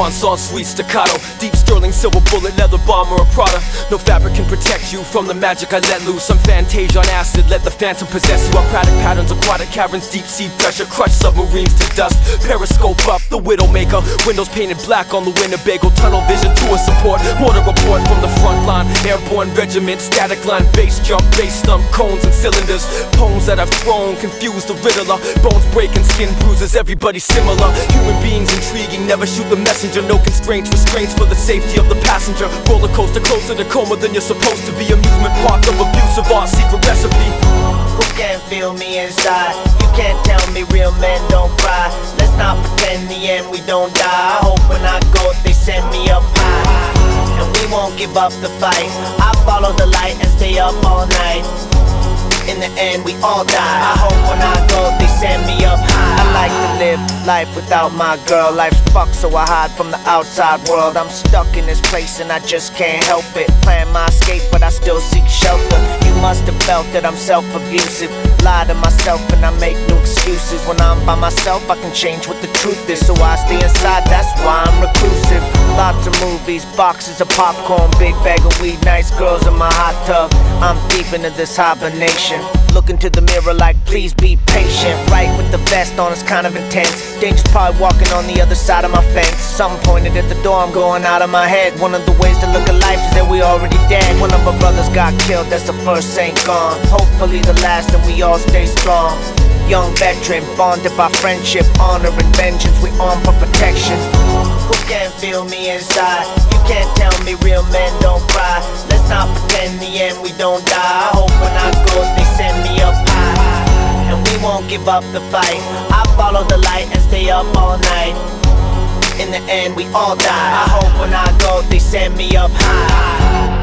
Chanson, sweet staccato, deep sterling, silver bullet, leather bomber or Prada. No fabric can protect you from the magic I let loose. I'm Fantasia on acid, let the phantom possess you. Aquatic patterns, aquatic caverns, deep sea pressure, crush submarines to dust. Periscope up, the Widowmaker, windows painted black on the Winnebago. Tunnel vision to a support, mortar report from the front line. Airborne regiment, static line, base jump, base stump, cones and cylinders. Poems that I've thrown, confuse the riddler. Bones breaking, skin bruises, everybody similar. Human beings intriguing, never shoot the messenger. No constraints, restraints for the safety of the passenger. Roller coaster closer to coma than you're supposed to be. Amusement park of abusive art, secret recipe. Who can't feel me inside? You can't tell me real men don't cry. Let's not pretend the end we don't die. I hope when I go they send me up high, and we won't give up the fight. I follow the light and stay up all night. In the end we all die. I hope when I go they send me up high. I like to live life without my girl. Life's fucked so I hide from the outside world. I'm stuck in this place and I just can't help it. Plan my escape but I still seek shelter. You must have felt that I'm self-abusive. Lie to myself and I make no excuses. When I'm by myself I can change what the truth is. So I stay inside, that's why I'm reclusive. Lots of movies, boxes of popcorn, big bag of weed, nice girls in my hot tub. I'm deep into this hibernation. Look into the mirror like please be patient. Right with the vest on, it's kind of intense. Dangerous part walking on the other side of my fence. Something pointed at the door, I'm going out of my head. One of the ways to look at life is that we already dead. One of our brothers got killed, that's the first ain't gone. Hopefully the last and we all stay strong. Young veteran, bonded by friendship, honor and vengeance. We armed for protection. Who can't feel me inside? You can't tell me real men don't cry. Let's not pretend the end we don't die. I hope when I go they send me up high, and we won't give up the fight. I follow the light and stay up all night. In the end we all die. I hope when I go they send me up high.